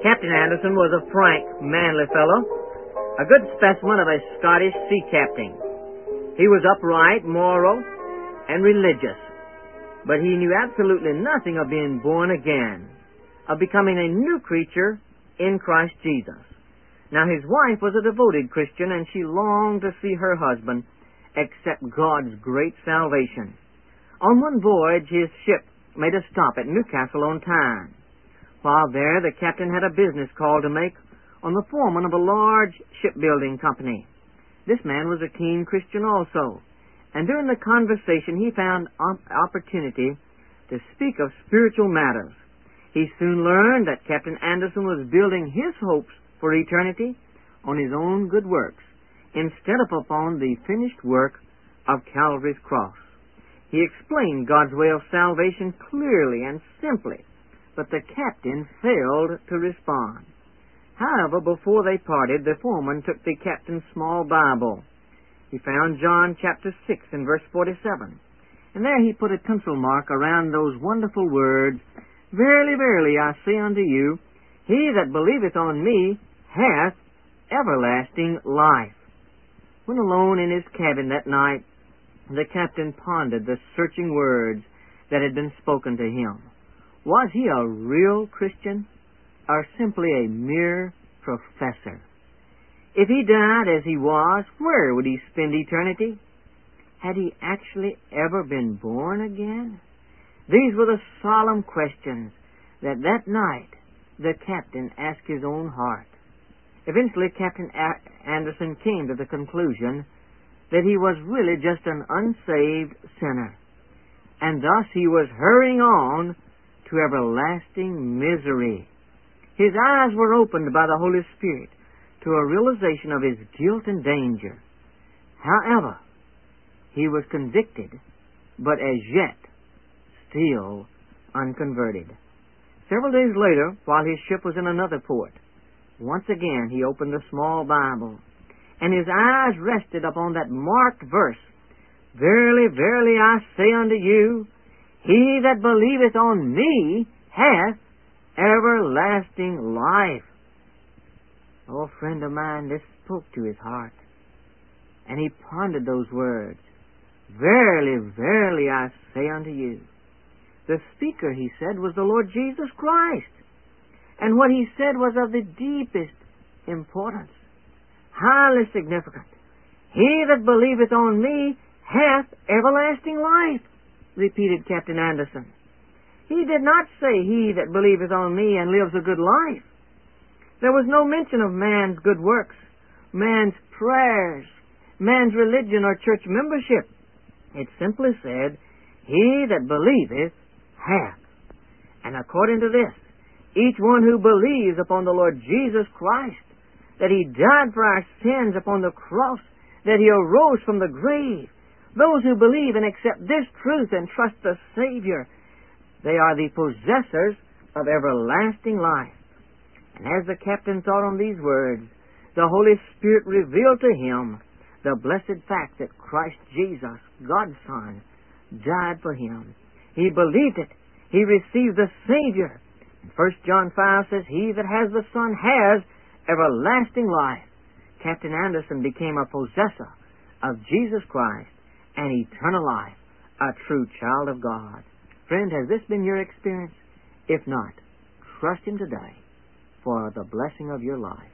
Captain Anderson was a frank, manly fellow, a good specimen of a Scottish sea captain. He was upright, moral, and religious, but he knew absolutely nothing of being born again, of becoming a new creature in Christ Jesus. Now, his wife was a devoted Christian, and she longed to see her husband accept God's great salvation. On one voyage, his ship made a stop at Newcastle on Tyne. While there, the captain had a business call to make on the foreman of a large shipbuilding company. This man was a keen Christian also, and during the conversation he found opportunity to speak of spiritual matters. He soon learned that Captain Anderson was building his hopes for eternity on his own good works, instead of upon the finished work of Calvary's cross. He explained God's way of salvation clearly and simply, but the captain failed to respond. However, before they parted, the foreman took the captain's small Bible. He found John chapter 6 and verse 47, and there he put a pencil mark around those wonderful words, "Verily, verily, I say unto you, he that believeth on me hath everlasting life." When alone in his cabin that night, the captain pondered the searching words that had been spoken to him. Was he a real Christian, or simply a mere professor? If he died as he was, where would he spend eternity? Had he actually ever been born again? These were the solemn questions that night the captain asked his own heart. Eventually, Captain Anderson came to the conclusion that he was really just an unsaved sinner, and thus he was hurrying on to everlasting misery. His eyes were opened by the Holy Spirit to a realization of his guilt and danger. However, he was convicted, but as yet still unconverted. Several days later, while his ship was in another port, once again he opened the small Bible, and his eyes rested upon that marked verse, "Verily, verily, I say unto you, he that believeth on me hath everlasting life." Oh, friend of mine, this spoke to his heart, and he pondered those words, "Verily, verily, I say unto you." The speaker, he said, was the Lord Jesus Christ, and what he said was of the deepest importance, highly significant. "He that believeth on me hath everlasting life," repeated Captain Anderson. He did not say, "He that believeth on me and lives a good life." There was no mention of man's good works, man's prayers, man's religion or church membership. It simply said, "He that believeth hath." And according to this, each one who believes upon the Lord Jesus Christ, that He died for our sins upon the cross, that He arose from the grave, those who believe and accept this truth and trust the Savior, they are the possessors of everlasting life. And as the captain thought on these words, the Holy Spirit revealed to him the blessed fact that Christ Jesus, God's Son, died for him. He believed it. He received the Savior. 1 John 5 says, "He that has the Son has everlasting life." Captain Anderson became a possessor of Jesus Christ and eternal life, a true child of God. Friend, has this been your experience? If not, trust Him today for the blessing of your life.